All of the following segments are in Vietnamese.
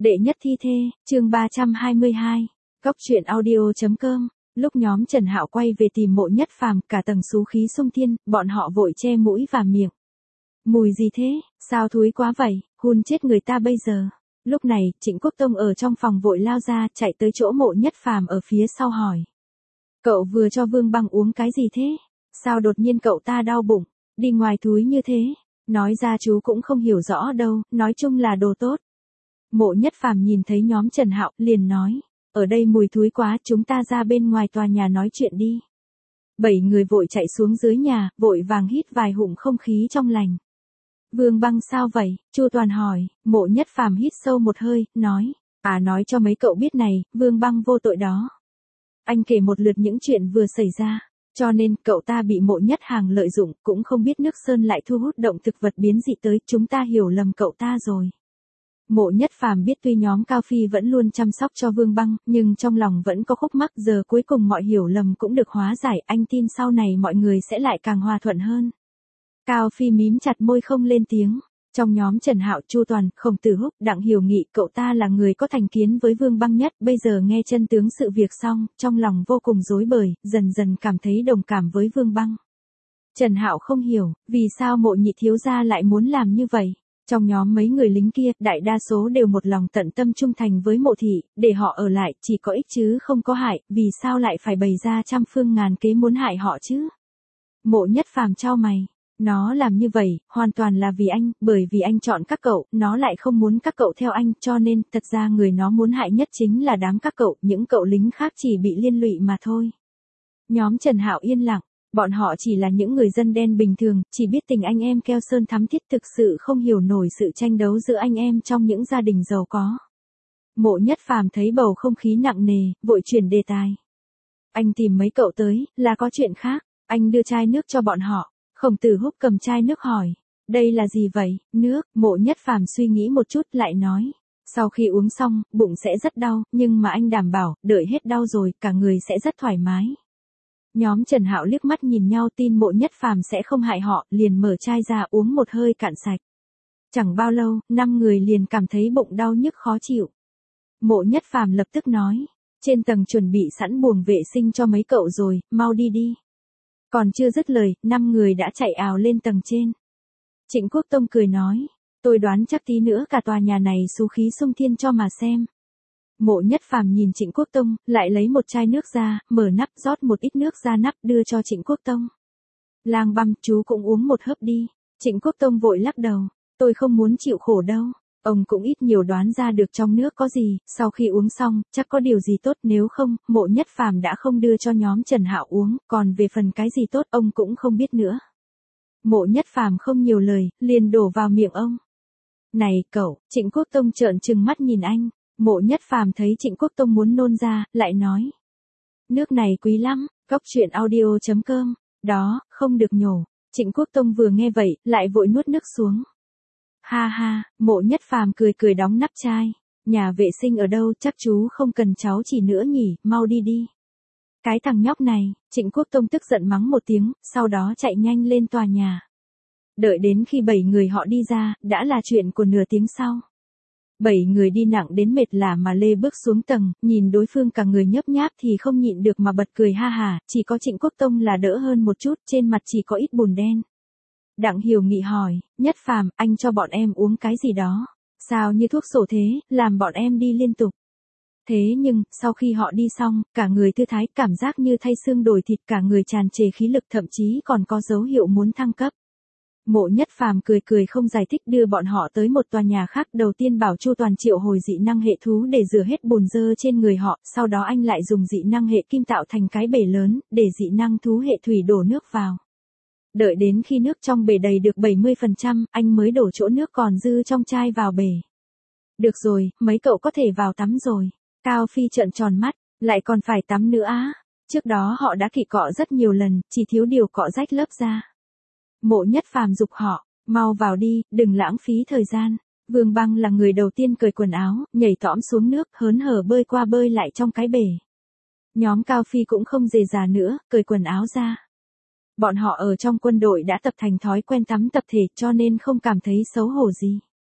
Đệ nhất thi thê, chương 322, Cóc truyện audio.com. Lúc nhóm Trần Hạo quay về tìm Mộ Nhất Phàm, cả tầng xú khí xung thiên, bọn họ vội che mũi và miệng. Mùi gì thế, sao thúi quá vậy, hun chết người ta bây giờ. Lúc này, Trịnh Quốc Tông ở trong phòng vội lao ra, chạy tới chỗ Mộ Nhất Phàm ở phía sau hỏi. Cậu vừa cho Vương Băng uống cái gì thế? Sao đột nhiên cậu ta đau bụng, đi ngoài thúi như thế? Nói ra chú cũng không hiểu rõ đâu, nói chung là đồ tốt. Mộ Nhất Phàm nhìn thấy nhóm Trần Hạo, liền nói, ở đây mùi thúi quá, chúng ta ra bên ngoài tòa nhà nói chuyện đi. 7 người vội chạy xuống dưới nhà, vội vàng hít vài hụm không khí trong lành. Vương Băng sao vậy? Chu Toàn hỏi. Mộ Nhất Phàm hít sâu một hơi, nói, nói cho mấy cậu biết này, Vương Băng vô tội đó. Anh kể một lượt những chuyện vừa xảy ra, cho nên cậu ta bị Mộ Nhất Hàng lợi dụng, cũng không biết nước sơn lại thu hút động thực vật biến dị tới, chúng ta hiểu lầm cậu ta rồi. Mộ Nhất Phàm biết tuy nhóm Cao Phi vẫn luôn chăm sóc cho Vương Băng, nhưng trong lòng vẫn có khúc mắc, giờ cuối cùng mọi hiểu lầm cũng được hóa giải, anh tin sau này mọi người sẽ lại càng hòa thuận hơn. Cao Phi mím chặt môi không lên tiếng. Trong nhóm Trần Hạo, Chu Toàn, Khổng Tử Húc, Đặng Hiểu Nghị, cậu ta là người có thành kiến với Vương Băng nhất, bây giờ nghe chân tướng sự việc xong, trong lòng vô cùng rối bời, dần dần cảm thấy đồng cảm với Vương Băng. Trần Hạo không hiểu, vì sao Mộ nhị thiếu gia lại muốn làm như vậy. Trong nhóm mấy người lính kia, đại đa số đều một lòng tận tâm trung thành với Mộ thị, để họ ở lại, chỉ có ích chứ không có hại, vì sao lại phải bày ra trăm phương ngàn kế muốn hại họ chứ? Mộ Nhất Phàm chau mày. Nó làm như vậy, hoàn toàn là vì anh, bởi vì anh chọn các cậu, nó lại không muốn các cậu theo anh, cho nên, thật ra người nó muốn hại nhất chính là đám các cậu, những cậu lính khác chỉ bị liên lụy mà thôi. Nhóm Trần Hạo yên lặng, bọn họ chỉ là những người dân đen bình thường, chỉ biết tình anh em keo sơn thắm thiết, thực sự không hiểu nổi sự tranh đấu giữa anh em trong những gia đình giàu có. Mộ Nhất Phàm thấy bầu không khí nặng nề, vội chuyển đề tài. Anh tìm mấy cậu tới, là có chuyện khác, anh đưa chai nước cho bọn họ. Khổng Tử Húc cầm chai nước hỏi, đây là gì vậy? Nước. Mộ Nhất Phàm suy nghĩ một chút lại nói, sau khi uống xong, bụng sẽ rất đau, nhưng mà anh đảm bảo, đợi hết đau rồi, cả người sẽ rất thoải mái. Nhóm Trần Hạo liếc mắt nhìn nhau, tin Mộ Nhất Phàm sẽ không hại họ, liền mở chai ra uống một hơi cạn sạch. Chẳng bao lâu, 5 người liền cảm thấy bụng đau nhức khó chịu. Mộ Nhất Phàm lập tức nói, trên tầng chuẩn bị sẵn buồng vệ sinh cho mấy cậu rồi, mau đi đi. Còn chưa dứt lời, 5 người đã chạy ào lên tầng trên. Trịnh Quốc Tông cười nói, tôi đoán chắc tí nữa cả tòa nhà này xú khí xung thiên cho mà xem. Mộ Nhất Phàm nhìn Trịnh Quốc Tông, lại lấy một chai nước ra, mở nắp rót một ít nước ra nắp đưa cho Trịnh Quốc Tông. Lang Băm, chú cũng uống một hớp đi. Trịnh Quốc Tông vội lắc đầu, tôi không muốn chịu khổ đâu. Ông cũng ít nhiều đoán ra được trong nước có gì, sau khi uống xong, chắc có điều gì tốt, nếu không, Mộ Nhất Phàm đã không đưa cho nhóm Trần Hạo uống, còn về phần cái gì tốt, ông cũng không biết nữa. Mộ Nhất Phàm không nhiều lời, liền đổ vào miệng ông. Này cậu, Trịnh Quốc Tông trợn trừng mắt nhìn anh, Mộ Nhất Phàm thấy Trịnh Quốc Tông muốn nôn ra, lại nói. Nước này quý lắm, Cóc truyện audio.com, đó, không được nhổ. Trịnh Quốc Tông vừa nghe vậy, lại vội nuốt nước xuống. Ha ha, Mộ Nhất Phàm cười cười đóng nắp chai. Nhà vệ sinh ở đâu, chắc chú không cần cháu chỉ nữa nhỉ, mau đi đi. Cái thằng nhóc này, Trịnh Quốc Tông tức giận mắng một tiếng, sau đó chạy nhanh lên tòa nhà. Đợi đến khi 7 người họ đi ra, đã là chuyện của nửa tiếng sau. 7 người đi nặng đến mệt lả mà lê bước xuống tầng, nhìn đối phương cả người nhấp nháp thì không nhịn được mà bật cười ha hả, chỉ có Trịnh Quốc Tông là đỡ hơn một chút, trên mặt chỉ có ít bùn đen. Đặng Hiểu Nghị hỏi, Nhất Phàm, anh cho bọn em uống cái gì đó? Sao như thuốc sổ thế, làm bọn em đi liên tục. Thế nhưng, sau khi họ đi xong, cả người thư thái, cảm giác như thay xương đổi thịt, cả người tràn trề khí lực, thậm chí còn có dấu hiệu muốn thăng cấp. Mộ Nhất Phàm cười cười không giải thích, đưa bọn họ tới một tòa nhà khác, đầu tiên bảo Chu Toàn triệu hồi dị năng hệ thú để rửa hết bùn dơ trên người họ, sau đó anh lại dùng dị năng hệ kim tạo thành cái bể lớn, để dị năng thú hệ thủy đổ nước vào. Đợi đến khi nước trong bể đầy được 70%, anh mới đổ chỗ nước còn dư trong chai vào bể. Được rồi, mấy cậu có thể vào tắm rồi. Cao Phi trợn tròn mắt, lại còn phải tắm nữa á. Trước đó họ đã kỵ cọ rất nhiều lần, chỉ thiếu điều cọ rách lớp ra. Mộ Nhất Phàm giục họ, mau vào đi, đừng lãng phí thời gian. Vương Băng là người đầu tiên cởi quần áo, nhảy tõm xuống nước, hớn hở bơi qua bơi lại trong cái bể. Nhóm Cao Phi cũng không dề dà nữa, cởi quần áo ra. Bọn họ ở trong quân đội đã tập thành thói quen tắm tập thể, cho nên không cảm thấy xấu hổ gì.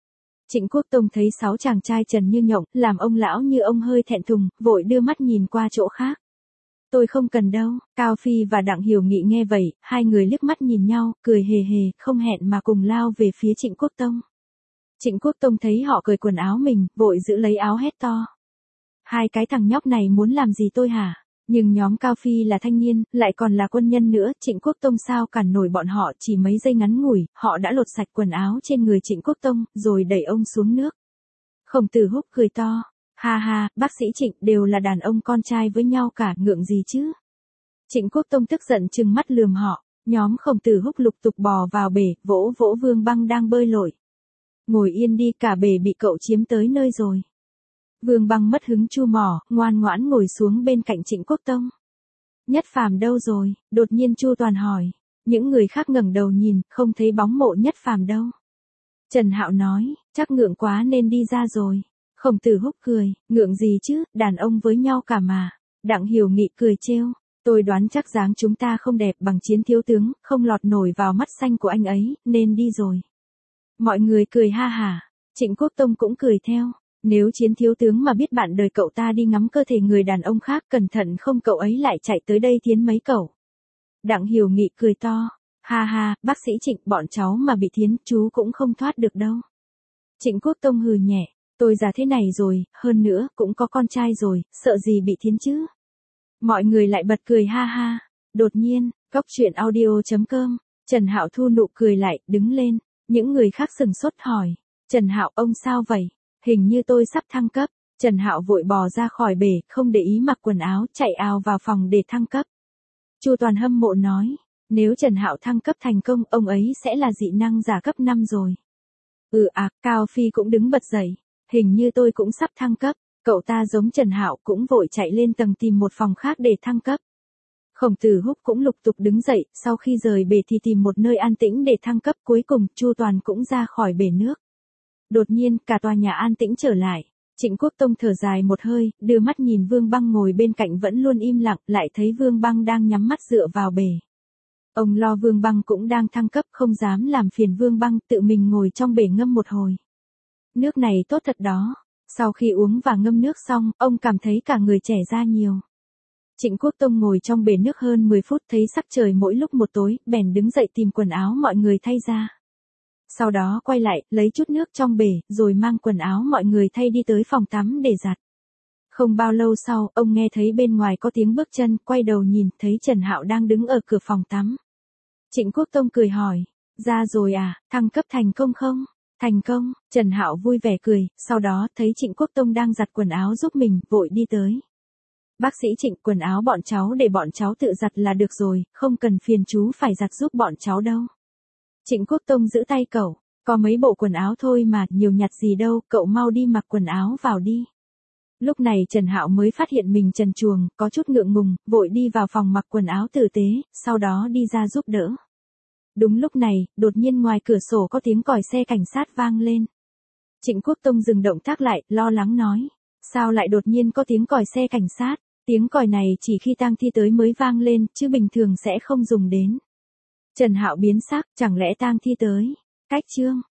Trịnh Quốc Tông thấy 6 chàng trai trần như nhộng, làm ông lão như ông hơi thẹn thùng, vội đưa mắt nhìn qua chỗ khác. Tôi không cần đâu. Cao Phi và Đặng Hiểu Nghị nghe vậy, hai người liếc mắt nhìn nhau, cười hề hề, không hẹn mà cùng lao về phía Trịnh Quốc Tông. Trịnh Quốc Tông thấy họ cởi quần áo mình, vội giữ lấy áo hét to. Hai cái thằng nhóc này muốn làm gì tôi hả? Nhưng nhóm Cao Phi là thanh niên, lại còn là quân nhân nữa, Trịnh Quốc Tông sao cản nổi bọn họ, chỉ mấy giây ngắn ngủi, họ đã lột sạch quần áo trên người Trịnh Quốc Tông, rồi đẩy ông xuống nước. Khổng Tử Húc cười to. Ha ha, bác sĩ Trịnh, đều là đàn ông con trai với nhau cả, ngượng gì chứ? Trịnh Quốc Tông tức giận trừng mắt lườm họ, nhóm Khổng Tử Húc lục tục bò vào bể, vỗ vỗ Vương Băng đang bơi lội. Ngồi yên đi, cả bể bị cậu chiếm tới nơi rồi. Vương Băng mất hứng chu mỏ, ngoan ngoãn ngồi xuống bên cạnh Trịnh Quốc Tông. Nhất Phàm đâu rồi? Đột nhiên Chu Toàn hỏi. Những người khác ngẩng đầu nhìn, không thấy bóng mộ Nhất Phàm đâu. Trần Hạo nói, chắc ngượng quá nên đi ra rồi. Khổng Tử Húc cười, ngượng gì chứ, đàn ông với nhau cả mà. Đặng Hiểu Nghị cười trêu, tôi đoán chắc dáng chúng ta không đẹp bằng Chiến thiếu tướng, không lọt nổi vào mắt xanh của anh ấy, nên đi rồi. Mọi người cười ha hả, Trịnh Quốc Tông cũng cười theo. Nếu Chiến thiếu tướng mà biết bạn đời cậu ta đi ngắm cơ thể người đàn ông khác, cẩn thận không cậu ấy lại chạy tới đây thiến mấy cậu. Đặng Hiểu Nghị cười to, ha ha, bác sĩ Trịnh, bọn cháu mà bị thiến, chú cũng không thoát được đâu. Trịnh Quốc Tông hừ nhẹ, tôi già thế này rồi, hơn nữa, cũng có con trai rồi, sợ gì bị thiến chứ. Mọi người lại bật cười ha ha. Đột nhiên, góc truyện audio.com, Trần Hạo thu nụ cười lại, đứng lên. Những người khác sừng sốt hỏi, Trần Hạo, ông sao vậy? Hình như tôi sắp thăng cấp. Trần Hạo vội bò ra khỏi bể, không để ý mặc quần áo, chạy ào vào phòng để thăng cấp. Chu Toàn hâm mộ nói, nếu Trần Hạo thăng cấp thành công, ông ấy sẽ là dị năng giả cấp 5 rồi. Cao Phi cũng đứng bật dậy, hình như tôi cũng sắp thăng cấp. Cậu ta giống Trần Hạo, cũng vội chạy lên tầng tìm một phòng khác để thăng cấp. Khổng Tử Húc cũng lục tục đứng dậy, sau khi rời bể thì tìm một nơi an tĩnh để thăng cấp, cuối cùng Chu Toàn cũng ra khỏi bể nước. Đột nhiên, cả tòa nhà an tĩnh trở lại. Trịnh Quốc Tông thở dài một hơi, đưa mắt nhìn Vương Băng ngồi bên cạnh vẫn luôn im lặng, lại thấy Vương Băng đang nhắm mắt dựa vào bể. Ông lo Vương Băng cũng đang thăng cấp, không dám làm phiền Vương Băng, tự mình ngồi trong bể ngâm một hồi. Nước này tốt thật đó. Sau khi uống và ngâm nước xong, ông cảm thấy cả người trẻ ra nhiều. Trịnh Quốc Tông ngồi trong bể nước hơn 10 phút, thấy sắc trời mỗi lúc một tối, bèn đứng dậy tìm quần áo mọi người thay ra. Sau đó quay lại, lấy chút nước trong bể, rồi mang quần áo mọi người thay đi tới phòng tắm để giặt. Không bao lâu sau, ông nghe thấy bên ngoài có tiếng bước chân, quay đầu nhìn, thấy Trần Hạo đang đứng ở cửa phòng tắm. Trịnh Quốc Tông cười hỏi, ra rồi à, thăng cấp thành công không? Thành công. Trần Hạo vui vẻ cười, sau đó thấy Trịnh Quốc Tông đang giặt quần áo giúp mình, vội đi tới. Bác sĩ Trịnh, quần áo bọn cháu để bọn cháu tự giặt là được rồi, không cần phiền chú phải giặt giúp bọn cháu đâu. Trịnh Quốc Tông giữ tay cậu, có mấy bộ quần áo thôi mà, nhiều nhặt gì đâu, cậu mau đi mặc quần áo vào đi. Lúc này Trần Hạo mới phát hiện mình trần truồng, có chút ngượng ngùng, vội đi vào phòng mặc quần áo tử tế, sau đó đi ra giúp đỡ. Đúng lúc này, đột nhiên ngoài cửa sổ có tiếng còi xe cảnh sát vang lên. Trịnh Quốc Tông dừng động tác lại, lo lắng nói, sao lại đột nhiên có tiếng còi xe cảnh sát? Tiếng còi này chỉ khi tang thi tới mới vang lên, chứ bình thường sẽ không dùng đến. Trần Hạo biến sắc, chẳng lẽ tang thi tới? Cách chương